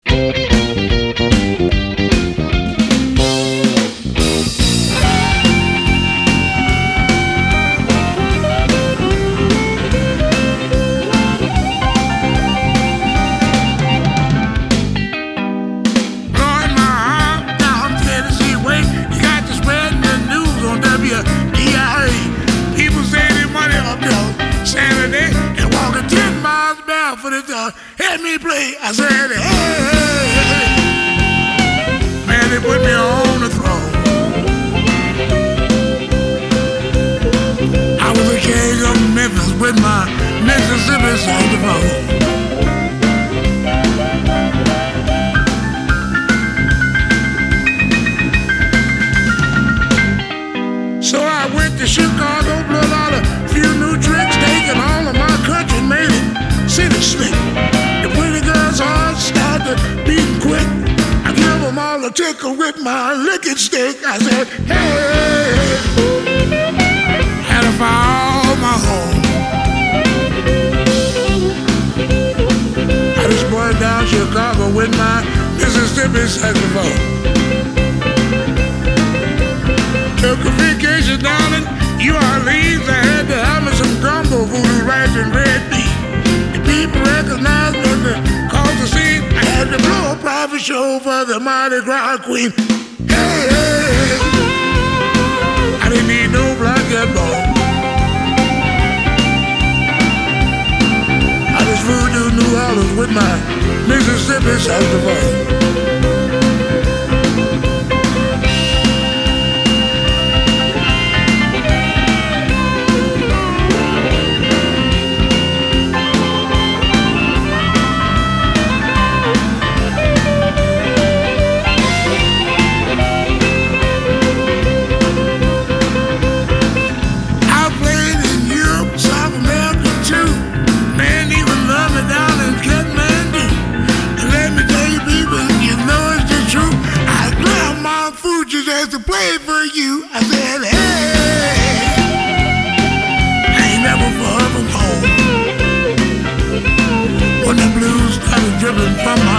Had me play. I said, hey, man, they put me on the throne. I was the king of Memphis with my Mississippi saxophone. So I went to Chicago, blew out a few new tricks, taking all of my country, made it city slick. The pretty girls' hearts started beating quick. I give them all a tickle with my licking stick. I said, hey, had to fire my home. I just burned down Chicago with my Mississippi saxophone. Took a vacation down in New Orleans. I had to have me some gumbo, voodoo rice and red beef. People recognized me cause the scene. I had to blow a private show for the Mardi Gras queen. Hey, hey, I didn't need no black and ball. I just flew to New Orleans with my Mississippi saxophone. To play for you, I said, hey, I ain't never far from home. When the blues started dripping from my